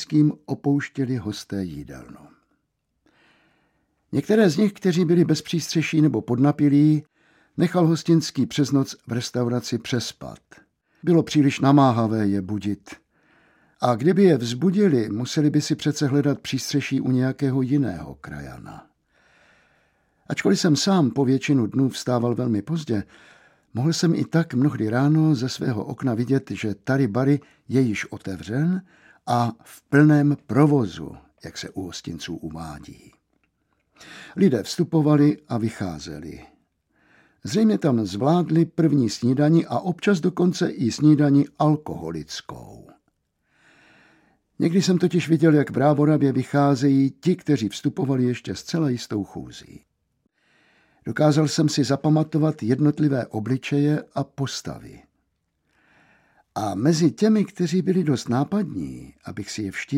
Hostinským opouštěli hosté jídelnu. Některé z nich, kteří byli bez přístřeší nebo podnapilí, nechal Hostinský přes noc v restauraci přespat. Bylo příliš namáhavé je budit. A kdyby je vzbudili, museli by si přece hledat přístřeší u nějakého jiného krajana. Ačkoliv jsem sám po většinu dnů vstával velmi pozdě, mohl jsem i tak mnohdy ráno ze svého okna vidět, že Tary Bary je již otevřen a v plném provozu, jak se u hostinců uvádí. Lidé vstupovali a vycházeli. Zřejmě tam zvládli první snídani a občas dokonce i snídani alkoholickou. Někdy jsem totiž viděl, jak v Brávoravě vycházejí ti, kteří vstupovali ještě zcela jistou chůzí. Dokázal jsem si zapamatovat jednotlivé obličeje a postavy. A mezi těmi, kteří byli dost nápadní, abych si je vštípil,